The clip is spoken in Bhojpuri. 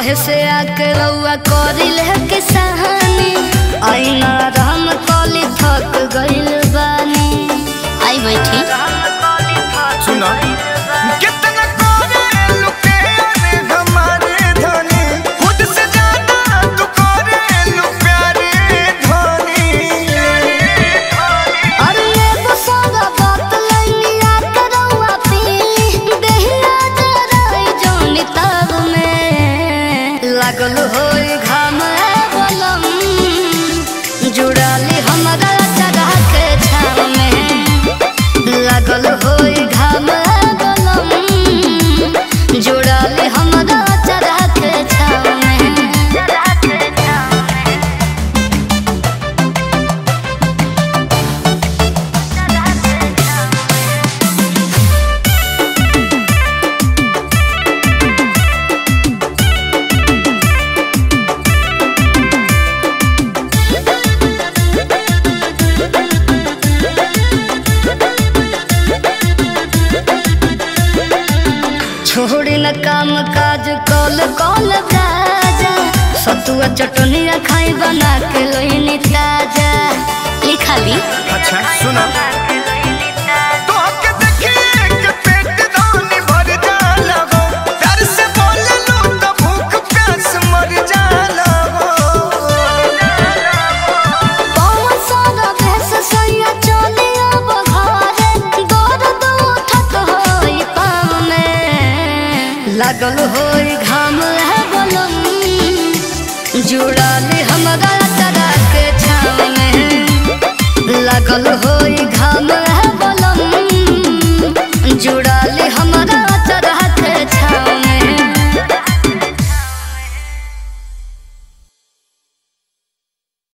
कहे से आके रउआ करिल है के सहानी आईना राम कली थक गइल बानी। आई बैठी सुना कितना करे लुके रे हमारे धनी खुद से ज्यादा तू करे लु प्यारे धनी। अरे एगो सारा बात लइनी आके रउआ पी देहिया जराई जोनी तब में लागल होई घाम बलम जुड़ाली हमरा चढ़ा के छाव में लागल होई घाम बलम जुड़ाली हमरा चढ़ा के छाव में। छोड़ी न काम काज कल कल राजा सतुआ चटनिया खाई बना के लोइनी ताजा लिखा ली। अच्छा सुना तो आके देखिए कि पेट दानी भर जाला हो प्यार से बोल लो तो भूख प्यास मर जाला हो। बहुत सारा भैंस सैया चलिया बघारे दर्द उठत होई पाँव में लागल होई घाम है बलम जुड़ाली हमरा चढ़ा के छाव में लागल होई घाम